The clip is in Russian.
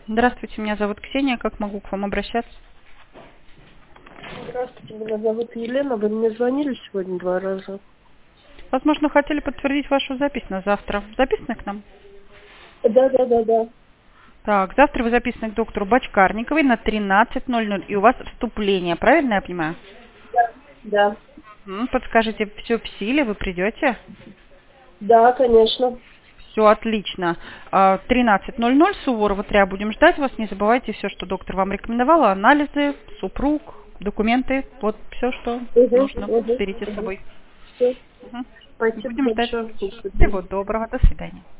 Здравствуйте, меня зовут Ксения. Как могу к вам обращаться? Здравствуйте, меня зовут Елена. Вы мне звонили сегодня 2 раза? Возможно, хотели подтвердить вашу запись на завтра. Записаны к нам? Да. Так, завтра вы записаны к доктору Бочкарниковой на 13:00. И у вас вступление, правильно я понимаю? Да. Подскажите, все в силе, вы придете? Да, конечно. Все отлично. 13:00, Суворова 3, будем ждать вас. Не забывайте все, что доктор вам рекомендовала. Анализы, супруг, документы. Вот все, что нужно. Берите с собой. Всё. Мгм. Спасибо Будем ждать. большое. До Всего свидания. доброго. До свидания.